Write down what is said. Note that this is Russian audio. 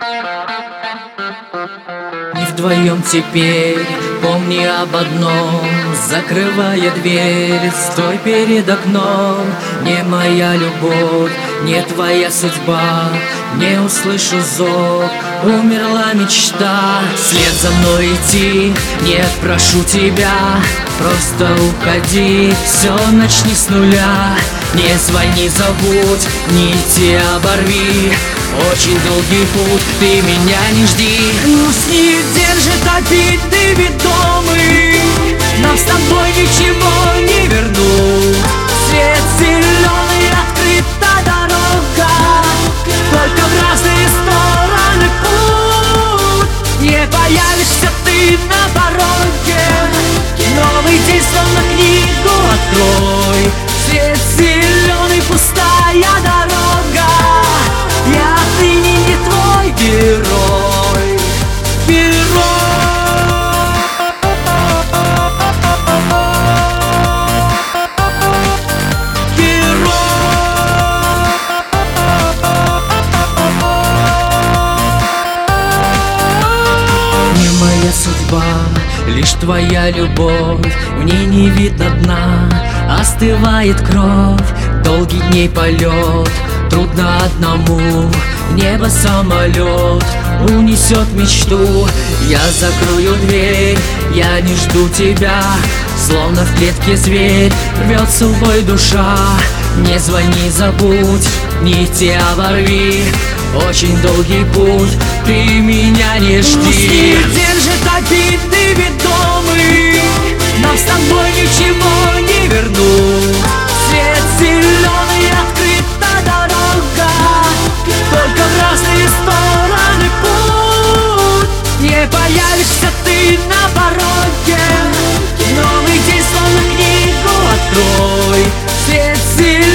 Не вдвоем теперь, помни об одном: закрывая дверь, стой перед окном. Не моя любовь, не твоя судьба, не услышу зов, умерла мечта. Вслед за мной идти, нет, прошу тебя, просто уходи, все начни с нуля. Не звони, забудь, нити оборви, очень долгий путь, ты меня не жди. Грусть не держит обиды ведомый, нам с тобой ничего не вернуть. Свет зеленый, открыта дорога, только в разные стороны путь. Не появишься ты на пороге, новый день словно книгу открой. Свет зеленый, пустая дорога, я отныне не твой герой. Моя судьба, лишь твоя любовь, в ней не видно дна. Остывает кровь, долгий дней полет, трудно одному, в небо самолет унесет мечту. Я закрою дверь, я не жду тебя, словно в клетке зверь, рвется в бой душа. Не звони, забудь, нити оборви, очень долгий путь, ты меня не жди. Грусть держит обиды ведомый, нам с тобой ничего не вернуть. Свет зеленый, открыта дорога, только в разные стороны путь. Не появишься ты на пороге, новый день словно книгу открой. Свет зеленый,